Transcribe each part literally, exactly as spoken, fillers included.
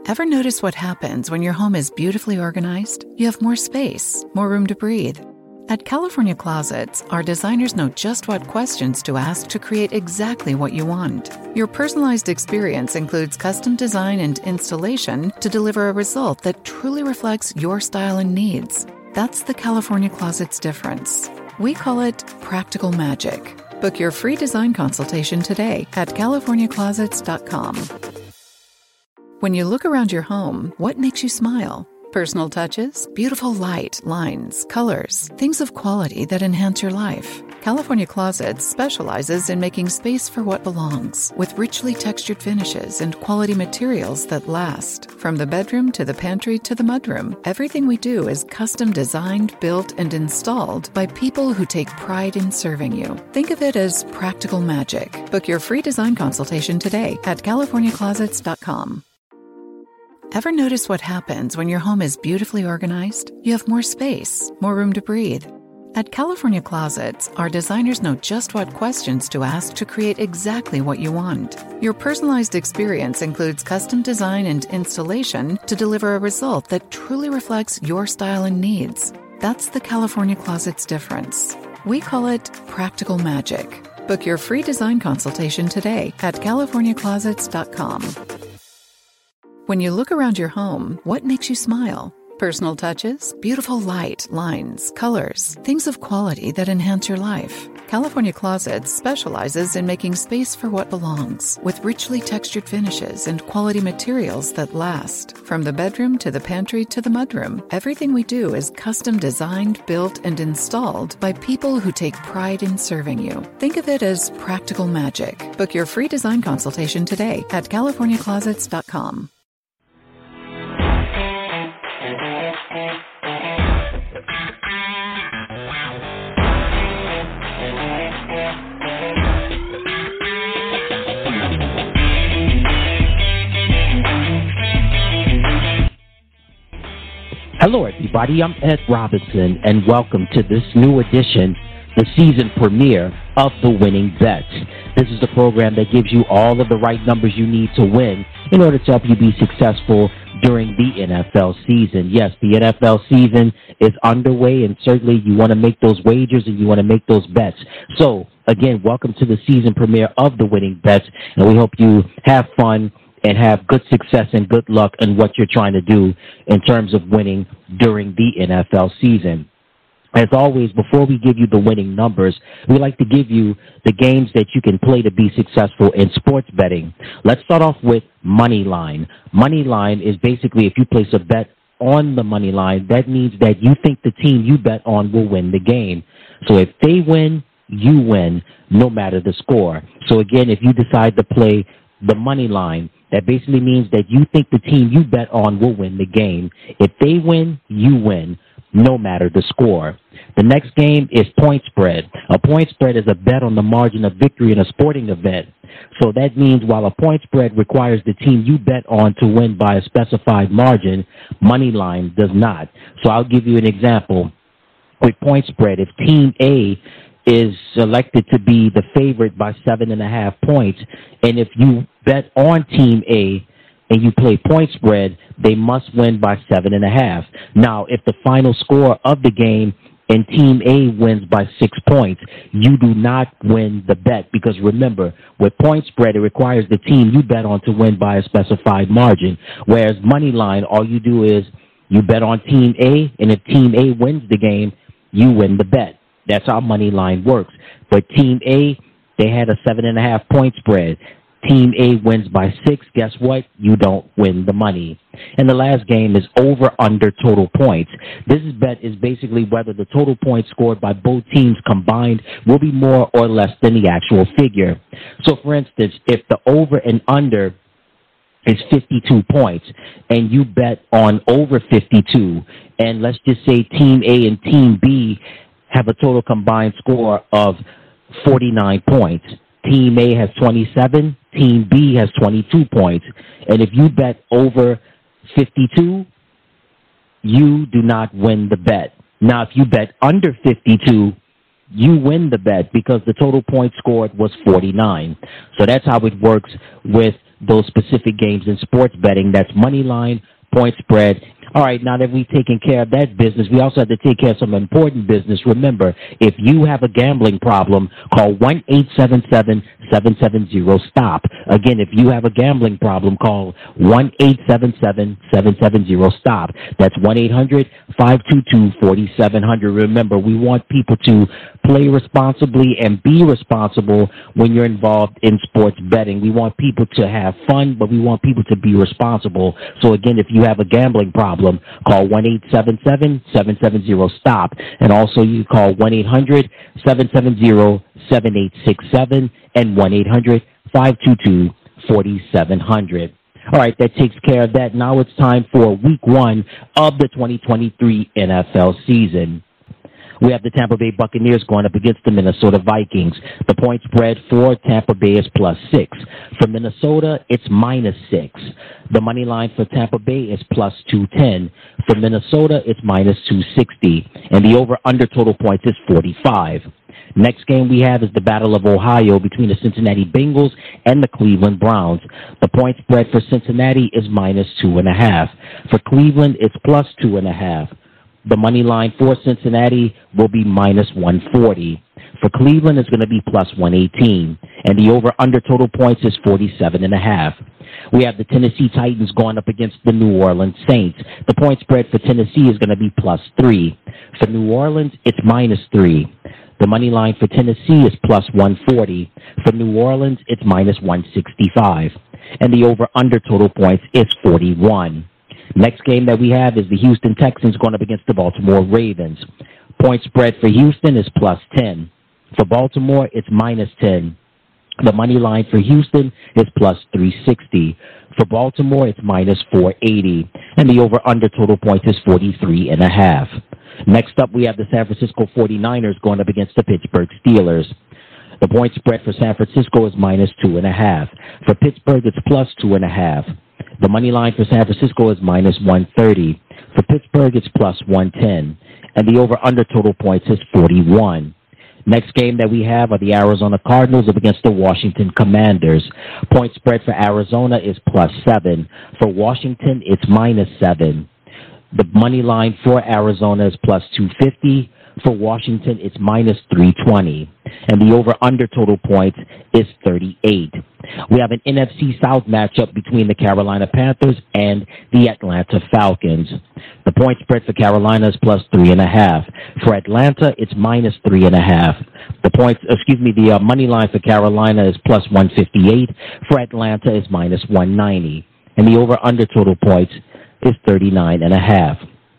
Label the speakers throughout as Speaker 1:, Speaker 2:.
Speaker 1: Ever notice what happens when your home is beautifully organized? You have more space, more room to breathe. At California Closets, our designers know just what questions to ask to create exactly what you want. Your personalized experience includes custom design and installation to deliver a result that truly reflects your style and needs. That's the California Closets difference. We call it practical magic. Book your free design consultation today at california closets dot com. When you look around your home, what makes you smile? Personal touches, beautiful light, lines, colors, things of quality that enhance your life. California Closets specializes in making space for what belongs, with richly textured finishes and quality materials that last. From the bedroom to the pantry to the mudroom, everything we do is custom designed, built, and installed by people who take pride in serving you. Think of it as practical magic. Book your free design consultation today at california closets dot com. Ever notice what happens when your home is beautifully organized? You have more space, more room to breathe. At California Closets, our designers know just what questions to ask to create exactly what you want. Your personalized experience includes custom design and installation to deliver a result that truly reflects your style and needs. That's the California Closets difference. We call it practical magic. Book your free design consultation today at california closets dot com. When you look around your home, what makes you smile? Personal touches, beautiful light, lines, colors, things of quality that enhance your life. California Closets specializes in making space for what belongs, with richly textured finishes and quality materials that last. From the bedroom to the pantry to the mudroom, everything we do is custom designed, built, and installed by people who take pride in serving you. Think of it as practical magic. Book your free design consultation today at california closets dot com.
Speaker 2: Hello, everybody. I'm Ed Robinson, and welcome to this new edition, the season premiere of The Winning Bets. This is the program that gives you all of the right numbers you need to win in order to help you be successful during the N F L season. Yes, the N F L season is underway, and certainly you want to make those wagers and you want to make those bets. So, again, welcome to the season premiere of The Winning Bets, and we hope you have fun and have good success and good luck in what you're trying to do in terms of winning during the N F L season. As always, before we give you the winning numbers, we like to give you the games that you can play to be successful in sports betting. Let's start off with money line. Money line is basically if you place a bet on the money line, that means that you think the team you bet on will win the game. So if they win, you win, no matter the score. So again, if you decide to play the money line, that basically means that you think the team you bet on will win the game. If they win, you win, no matter the score. The next game is point spread. A point spread is a bet on the margin of victory in a sporting event. So that means while a point spread requires the team you bet on to win by a specified margin, money line does not. So I'll give you an example. With point spread, if team A is selected to be the favorite by seven and a half points, and if you bet on team A and you play point spread, they must win by seven and a half. Now, if the final score of the game and team A wins by six points, you do not win the bet, because remember, with point spread, it requires the team you bet on to win by a specified margin, whereas money line, all you do is you bet on team A, and if team A wins the game, you win the bet. That's how money line works. But team A, they had a seven and a half point spread. Team A wins by six. Guess what? You don't win the money. And the last game is over under total points. This bet is basically whether the total points scored by both teams combined will be more or less than the actual figure. So, for instance, if the over and under is fifty-two points, and you bet on over fifty-two, and let's just say team A and team B have a total combined score of forty-nine points. Team A has twenty-seven, Team B has twenty-two points. And if you bet over fifty-two, you do not win the bet. Now, if you bet under fifty-two, you win the bet because the total point scored was forty-nine. So that's how it works with those specific games in sports betting. That's money line, point spread. All right, now that we've taken care of that business, we also have to take care of some important business. Remember, if you have a gambling problem, call one eight seven seven, seven seven zero, stop. Again, if you have a gambling problem, call one eight seven seven, seven seven zero, stop. That's one eight hundred, five two two, four seven zero zero. Remember, we want people to play responsibly and be responsible when you're involved in sports betting. We want people to have fun, but we want people to be responsible. So again, if you have a gambling problem, call one eight seven seven, seven seven zero, stop. And also you call one eight hundred, seven seven zero, seven eight six seven and one eight hundred, five two two, four seven zero zero. All right, that takes care of that. Now it's time for week one of the twenty twenty-three N F L season. We have the Tampa Bay Buccaneers going up against the Minnesota Vikings. The point spread for Tampa Bay is plus six. For Minnesota, it's minus six. The money line for Tampa Bay is plus two ten. For Minnesota, it's minus two sixty. And the over-under total points is forty-five. Next game we have is the Battle of Ohio between the Cincinnati Bengals and the Cleveland Browns. The point spread for Cincinnati is minus two and a half. For Cleveland, it's plus two and a half. The money line for Cincinnati will be minus one forty. For Cleveland, it's going to be plus one eighteen. And the over-under total points is forty-seven and a half. We have the Tennessee Titans going up against the New Orleans Saints. The point spread for Tennessee is going to be plus three. For New Orleans, it's minus three. The money line for Tennessee is plus one forty. For New Orleans, it's minus one sixty-five. And the over-under total points is forty-one. Next game that we have is the Houston Texans going up against the Baltimore Ravens. Point spread for Houston is plus ten. For Baltimore, it's minus ten. The money line for Houston is plus three sixty. For Baltimore, it's minus four eighty. And the over-under total points is forty-three and a half. Next up, we have the San Francisco forty-niners going up against the Pittsburgh Steelers. The point spread for San Francisco is minus two and a half. For Pittsburgh, it's plus two and a half. The money line for San Francisco is minus one thirty. For Pittsburgh, it's plus one ten. And the over-under total points is forty-one. Next game that we have are the Arizona Cardinals up against the Washington Commanders. Point spread for Arizona is plus seven. For Washington, it's minus seven. The money line for Arizona is plus two fifty. For Washington, it's minus three twenty. And the over-under total points is thirty-eight. We have an N F C South matchup between the Carolina Panthers and the Atlanta Falcons. The point spread for Carolina is plus three and a half. For Atlanta, it's minus three and a half. The points, excuse me, the uh, money line for Carolina is plus one fifty-eight. For Atlanta, is minus one ninety. And the over-under total points is thirty-nine and a half.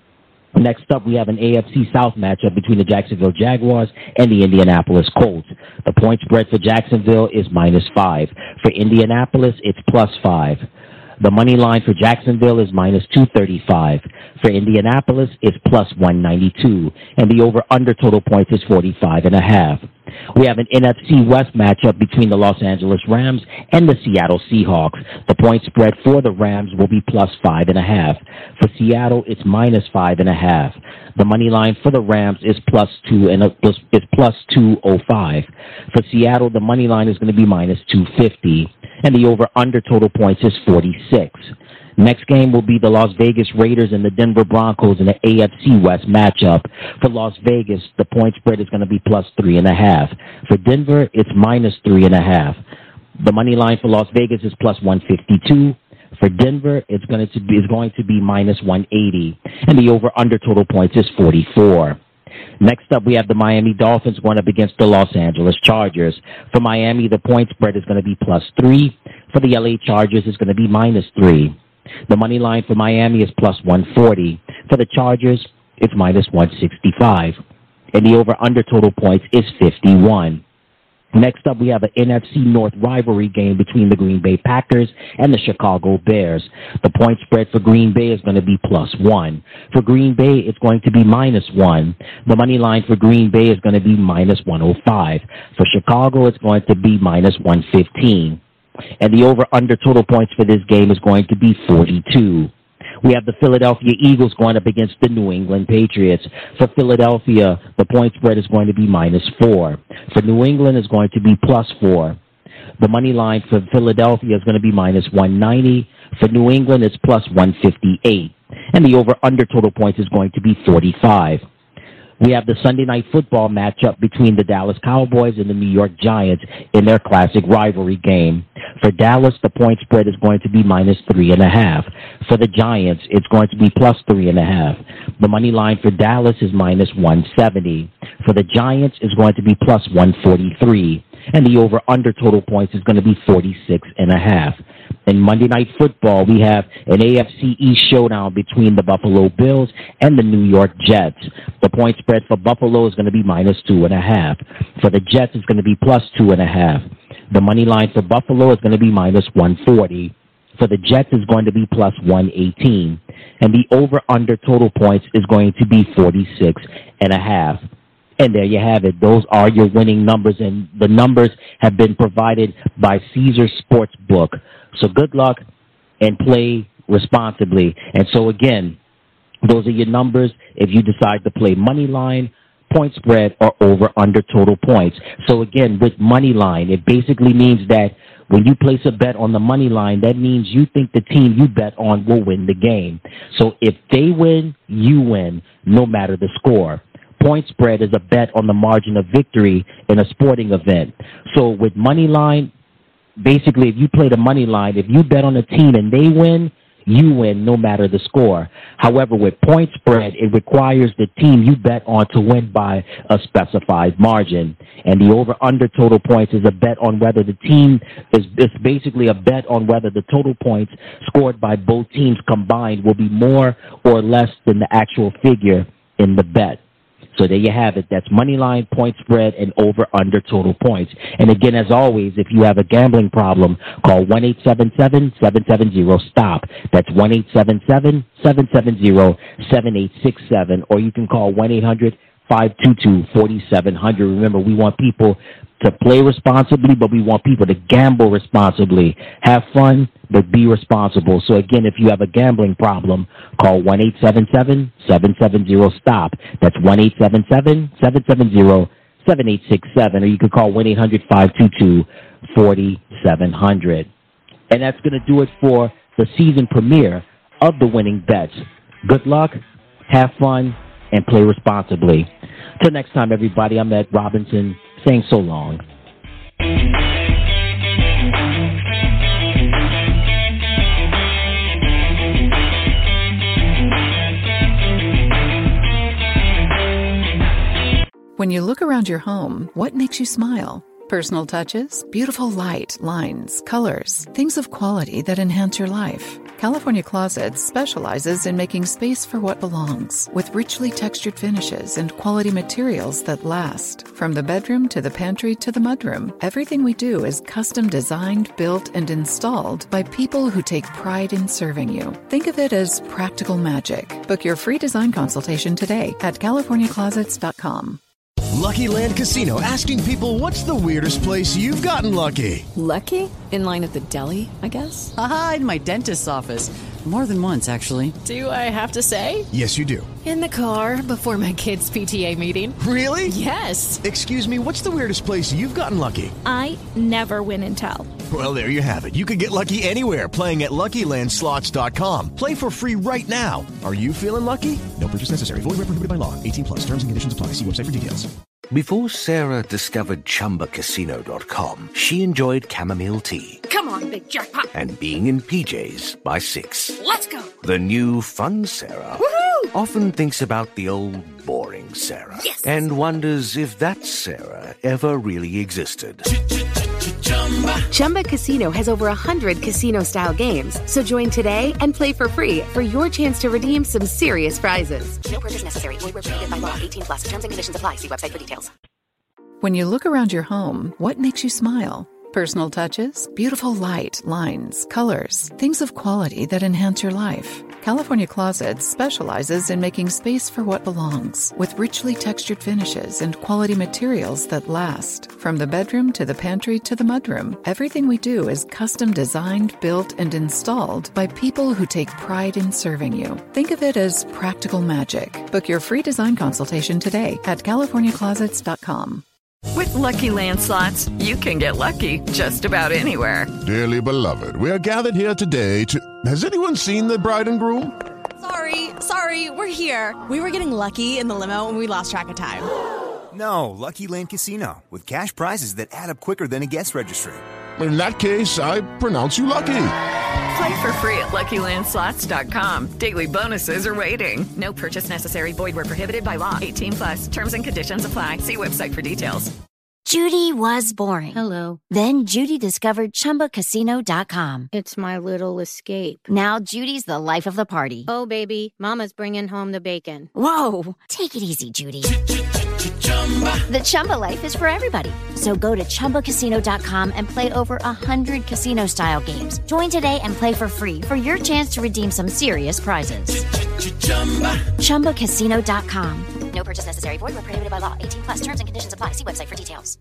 Speaker 2: Next up, we have an A F C South matchup between the Jacksonville Jaguars and the Indianapolis Colts. The point spread for Jacksonville is minus five. For Indianapolis, it's plus five. The money line for Jacksonville is minus two thirty-five. For Indianapolis, it's plus one ninety-two. And the over-under total points is forty-five and a half. We have an N F C West matchup between the Los Angeles Rams and the Seattle Seahawks. The point spread for the Rams will be plus five and a half. For Seattle, it's minus five and a half. The money line for the Rams is plus two and a, is plus two oh five. For Seattle, the money line is going to be minus two fifty, and the over/under total points is forty-six. Next game will be the Las Vegas Raiders and the Denver Broncos in the A F C West matchup. For Las Vegas, the point spread is going to be plus three and a half. For Denver, it's minus three and a half. The money line for Las Vegas is plus one fifty-two. For Denver, it's going to be, it's going to be minus one eighty. And the over-under total points is forty-four. Next up, we have the Miami Dolphins going up against the Los Angeles Chargers. For Miami, the point spread is going to be plus three. For the L A Chargers, it's going to be minus three. The money line for Miami is plus one forty. For the Chargers, it's minus one sixty-five. And the over-under total points is fifty-one. Next up, we have an N F C North rivalry game between the Green Bay Packers and the Chicago Bears. The point spread for Green Bay is going to be plus one. For Green Bay, it's going to be minus one. The money line for Green Bay is going to be minus one oh five. For Chicago, it's going to be minus one fifteen. And the over-under total points for this game is going to be forty-two. We have the Philadelphia Eagles going up against the New England Patriots. For Philadelphia, the point spread is going to be minus four. For New England, it's going to be plus four. The money line for Philadelphia is going to be minus one ninety. For New England, it's plus one fifty-eight. And the over-under total points is going to be forty-five. We have the Sunday Night Football matchup between the Dallas Cowboys and the New York Giants in their classic rivalry game. For Dallas, the point spread is going to be minus three and a half. For the Giants, it's going to be plus three and a half. The money line for Dallas is minus one seventy. For the Giants, it's going to be plus one forty-three. And the over-under total points is going to be forty-six and a half. In Monday Night Football, we have an A F C East showdown between the Buffalo Bills and the New York Jets. The point spread for Buffalo is going to be minus two and a half. For the Jets, it's going to be plus two and a half. The money line for Buffalo is going to be minus one forty. For the Jets, is going to be plus one eighteen. And the over-under total points is going to be forty-six and a half. And there you have it. Those are your winning numbers, and the numbers have been provided by Caesar Sportsbook. So good luck and play responsibly. And so, again, those are your numbers if you decide to play money line, point spread, or over-under total points. So, again, with money line, it basically means that when you place a bet on the money line, that means you think the team you bet on will win the game. So if they win, you win, no matter the score. Point spread is a bet on the margin of victory in a sporting event. So with money line, basically if you play the money line, if you bet on a team and they win, you win no matter the score. However, with point spread, it requires the team you bet on to win by a specified margin. And the over-under total points is a bet on whether the team is, is basically a bet on whether the total points scored by both teams combined will be more or less than the actual figure in the bet. So there you have it. That's money line, point spread, and over-under total points. And again, as always, if you have a gambling problem, call one eight seven seven, seven seven zero, STOP. That's one eight seven seven, seven seven zero, seven eight six seven. Or you can call one eight hundred, five two two, four seven zero zero. Remember, we want people to play responsibly, but we want people to gamble responsibly. Have fun, but be responsible. So again, if you have a gambling problem, call one eight seven seven, seven seven zero, STOP. That's one eight seven seven, seven seven zero, seven eight six seven. Or you can call one eight hundred, five two two, four seven zero zero. And that's going to do it for the season premiere of the Winning Bets. Good luck, have fun, and play responsibly. Till next time, everybody, I'm Ed Robinson, saying so long.
Speaker 1: When you look around your home, what makes you smile? Personal touches, beautiful light, lines, colors, things of quality that enhance your life. California Closets specializes in making space for what belongs, with richly textured finishes and quality materials that last. From the bedroom to the pantry to the mudroom, everything we do is custom designed, built, and installed by people who take pride in serving you. Think of it as practical magic. Book your free design consultation today at california closets dot com.
Speaker 3: Lucky Land Casino, asking people, what's the weirdest place you've gotten lucky?
Speaker 4: Lucky? In line at the deli, I guess?
Speaker 5: Aha, in my dentist's office. More than once, actually.
Speaker 4: Do I have to say?
Speaker 3: Yes, you do.
Speaker 4: In the car before my kids' P T A meeting.
Speaker 3: Really?
Speaker 4: Yes.
Speaker 3: Excuse me, what's the weirdest place you've gotten lucky?
Speaker 6: I never win and tell.
Speaker 3: Well, there you have it. You can get lucky anywhere, playing at Lucky Land Slots dot com. Play for free right now. Are you feeling lucky? No purchase necessary. Void where prohibited by law. eighteen plus. Terms and conditions apply. See website for details.
Speaker 7: Before Sarah discovered Chumba Casino dot com, she enjoyed chamomile tea.
Speaker 6: Come on, big jackpot.
Speaker 7: And being in P Js by six.
Speaker 6: Let's go.
Speaker 7: The new fun Sarah
Speaker 6: Woohoo!
Speaker 7: often thinks about the old boring Sarah.
Speaker 6: Yes.
Speaker 7: And wonders if that Sarah ever really existed.
Speaker 8: Chumba Casino has over one hundred casino-style games. So join today and play for free for your chance to redeem some serious prizes. No purchase necessary. Void where prohibited by law. eighteen plus. Terms and conditions apply. See website for details.
Speaker 1: When you look around your home, what makes you smile? Personal touches, beautiful light, lines, colors, things of quality that enhance your life. California Closets specializes in making space for what belongs, with richly textured finishes and quality materials that last. From the bedroom to the pantry to the mudroom, everything we do is custom designed, built, and installed by people who take pride in serving you. Think of it as practical magic. Book your free design consultation today at california closets dot com.
Speaker 9: With Lucky Land Slots, you can get lucky just about anywhere.
Speaker 10: Dearly beloved, we are gathered here today to... Has anyone seen the bride and groom?
Speaker 11: Sorry, sorry, we're here. We were getting lucky in the limo and we lost track of time.
Speaker 12: No, Lucky Land Casino, with cash prizes that add up quicker than a guest registry.
Speaker 10: In that case, I pronounce you lucky.
Speaker 9: Play for free at Lucky Land Slots dot com. Daily bonuses are waiting. No purchase necessary. Void where prohibited by law. eighteen plus. Terms and conditions apply. See website for details.
Speaker 13: Judy was boring.
Speaker 14: Hello.
Speaker 13: Then Judy discovered Chumba Casino dot com.
Speaker 14: It's my little escape.
Speaker 13: Now Judy's the life of the party.
Speaker 14: Oh, baby, mama's bringing home the bacon.
Speaker 13: Whoa, take it easy, Judy. The Chumba life is for everybody. So go to Chumba Casino dot com and play over one hundred casino-style games. Join today and play for free for your chance to redeem some serious prizes. Chumba Casino dot com. No purchase necessary. Void where prohibited by law. eighteen plus. Terms and conditions apply. See website for details.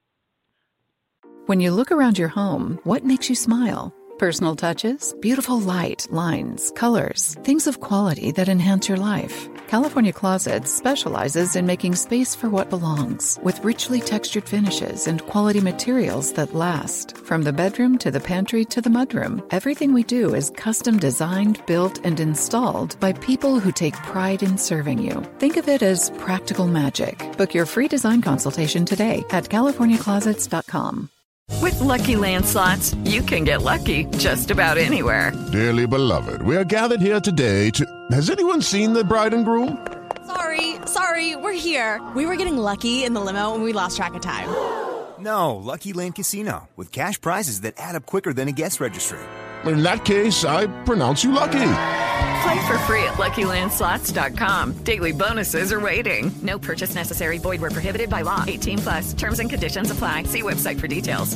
Speaker 1: When you look around your home, what makes you smile? Personal touches, beautiful light, lines, colors, things of quality that enhance your life. California Closets specializes in making space for what belongs, with richly textured finishes and quality materials that last. From the bedroom to the pantry to the mudroom, everything we do is custom designed, built, and installed by people who take pride in serving you. Think of it as practical magic. Book your free design consultation today at California Closets dot com.
Speaker 9: With Lucky Land Slots, you can get lucky just about anywhere.
Speaker 10: Dearly beloved, we are gathered here today to... Has anyone seen the bride and groom?
Speaker 11: Sorry, sorry, we're here. We were getting lucky in the limo and we lost track of time.
Speaker 12: No, Lucky Land Casino, with cash prizes that add up quicker than a guest registry.
Speaker 10: In that case, I pronounce you lucky.
Speaker 9: Play for free at Lucky Land Slots dot com. Daily bonuses are waiting. No purchase necessary. Void where prohibited by law. eighteen plus. Terms and conditions apply. See website for details.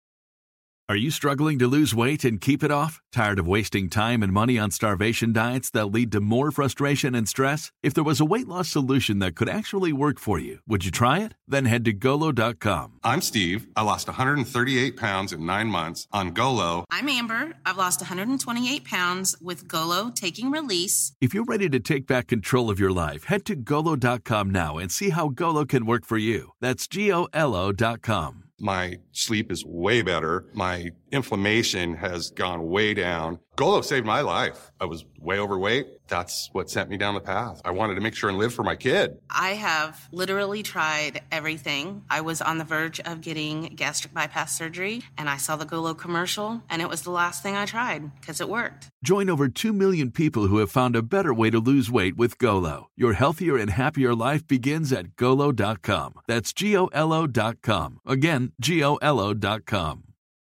Speaker 15: Are you struggling to lose weight and keep it off? Tired of wasting time and money on starvation diets that lead to more frustration and stress? If there was a weight loss solution that could actually work for you, would you try it? Then head to Golo dot com.
Speaker 16: I'm Steve. I lost one hundred thirty-eight pounds in nine months on Golo.
Speaker 17: I'm Amber. I've lost one hundred twenty-eight pounds with Golo Taking Release.
Speaker 15: If you're ready to take back control of your life, head to Golo dot com now and see how Golo can work for you. That's G O L O dot com.
Speaker 16: My sleep is way better. My inflammation has gone way down. Golo saved my life. I was way overweight. That's what sent me down the path. I wanted to make sure and live for my kid.
Speaker 17: I have literally tried everything. I was on the verge of getting gastric bypass surgery, and I saw the Golo commercial, and it was the last thing I tried because it worked.
Speaker 15: Join over two million people who have found a better way to lose weight with Golo. Your healthier and happier life begins at Golo dot com. That's G O L O dot com. Again, G O L O dot com.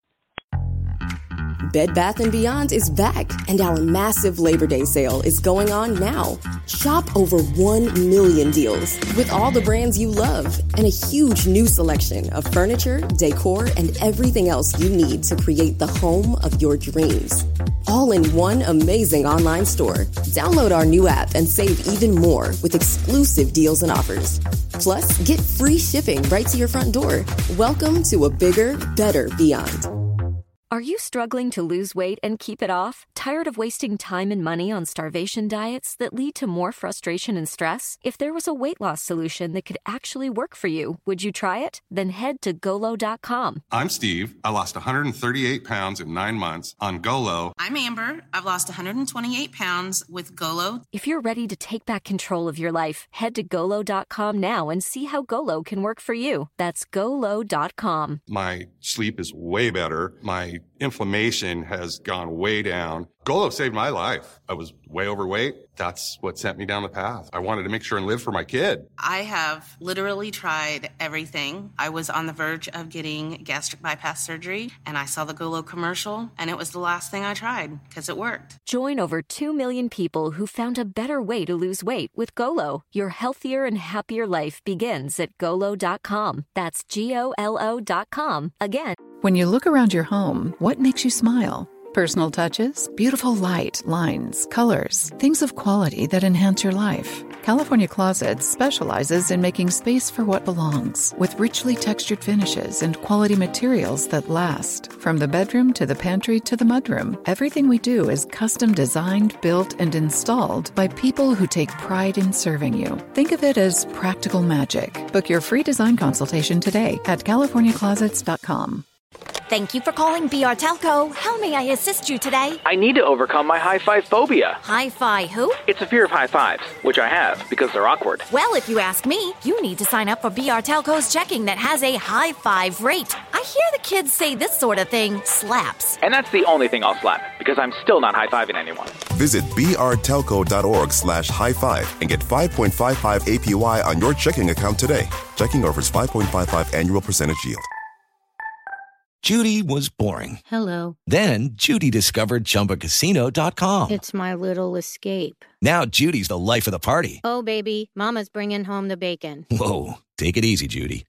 Speaker 18: Bed Bath and Beyond is back, and our massive Labor Day sale is going on now. Shop over one million deals with all the brands you love and a huge new selection of furniture, decor, and everything else you need to create the home of your dreams. All in one amazing online store. Download our new app and save even more with exclusive deals and offers. Plus, get free shipping right to your front door. Welcome to a bigger, better Beyond.
Speaker 19: Are you struggling to lose weight and keep it off? Tired of wasting time and money on starvation diets that lead to more frustration and stress? If there was a weight loss solution that could actually work for you, would you try it? Then head to Golo dot com.
Speaker 16: I'm Steve. I lost one hundred thirty-eight pounds in nine months on Golo.
Speaker 17: I'm Amber. I've lost one hundred twenty-eight pounds with Golo.
Speaker 19: If you're ready to take back control of your life, head to Golo dot com now and see how Golo can work for you. That's Golo dot com.
Speaker 16: My sleep is way better. My inflammation has gone way down. Golo saved my life. I was way overweight. That's what sent me down the path. I wanted to make sure and live for my kid.
Speaker 17: I have literally tried everything. I was on the verge of getting gastric bypass surgery, and I saw the Golo commercial, and it was the last thing I tried because it worked.
Speaker 19: Join over two million people who found a better way to lose weight with Golo. Your healthier and happier life begins at Golo dot com. That's G O L O dot com. Again.
Speaker 1: When you look around your home, what makes you smile? Personal touches, beautiful light, lines, colors, things of quality that enhance your life. California Closets specializes in making space for what belongs, with richly textured finishes and quality materials that last. From the bedroom to the pantry to the mudroom, everything we do is custom designed, built, and installed by people who take pride in serving you. Think of it as practical magic. Book your free design consultation today at california closets dot com.
Speaker 13: Thank you for calling B R Telco. How may I assist you today?
Speaker 20: I need to overcome my high-five phobia.
Speaker 13: Hi-fi who?
Speaker 20: It's a fear of high fives, which I have because they're awkward.
Speaker 13: Well, if you ask me, you need to sign up for B R Telco's checking that has a high-five rate. I hear the kids say this sort of thing slaps.
Speaker 20: And that's the only thing I'll slap, because I'm still not high-fiving anyone.
Speaker 21: Visit brtelco.org slash high-five and get five point five five A P Y on your checking account today. Checking offers five point five five annual percentage yield.
Speaker 3: Judy was boring.
Speaker 14: Hello.
Speaker 3: Then Judy discovered Chumba Casino dot com.
Speaker 14: It's my little escape.
Speaker 3: Now Judy's the life of the party.
Speaker 14: Oh, baby, mama's bringing home the bacon.
Speaker 3: Whoa, take it easy, Judy.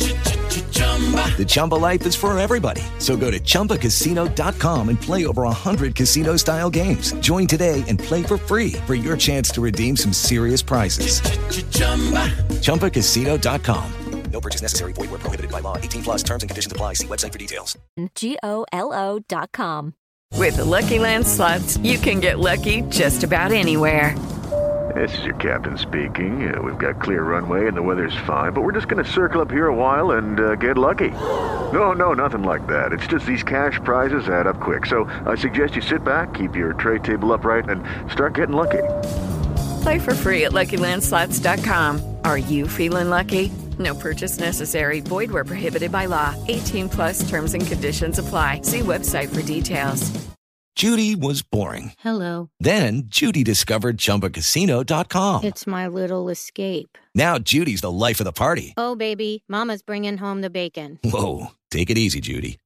Speaker 3: The Chumba life is for everybody. So go to Chumba Casino dot com and play over one hundred casino-style games. Join today and play for free for your chance to redeem some serious prizes. Chumba Casino dot com. No purchase necessary. Void where prohibited by law. eighteen plus terms and conditions apply. See website for details.
Speaker 19: G O L O dot com.
Speaker 9: With the Lucky Land Slots, you can get lucky just about anywhere.
Speaker 22: This is your captain speaking. Uh, we've got clear runway and the weather's fine, but we're just going to circle up here a while and uh, get lucky. No, no, nothing like that. It's just these cash prizes add up quick. So I suggest you sit back, keep your tray table upright, and start getting lucky.
Speaker 9: Play for free at lucky land slots dot com. Are you feeling lucky? No purchase necessary. Void where prohibited by law. eighteen plus terms and conditions apply. See website for details.
Speaker 3: Judy was boring.
Speaker 14: Hello.
Speaker 3: Then Judy discovered Chumba Casino dot com.
Speaker 14: It's my little escape.
Speaker 3: Now Judy's the life of the party.
Speaker 14: Oh, baby, mama's bringing home the bacon.
Speaker 3: Whoa, take it easy, Judy.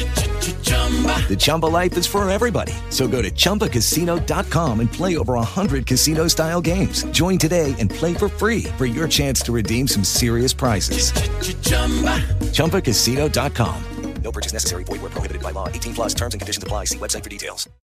Speaker 3: The Chumba life is for everybody. So go to Chumba Casino dot com and play over one hundred casino-style games. Join today and play for free for your chance to redeem some serious prizes. Chumba Casino dot com. No purchase necessary. Void where prohibited by law. eighteen plus terms and conditions apply. See website for details.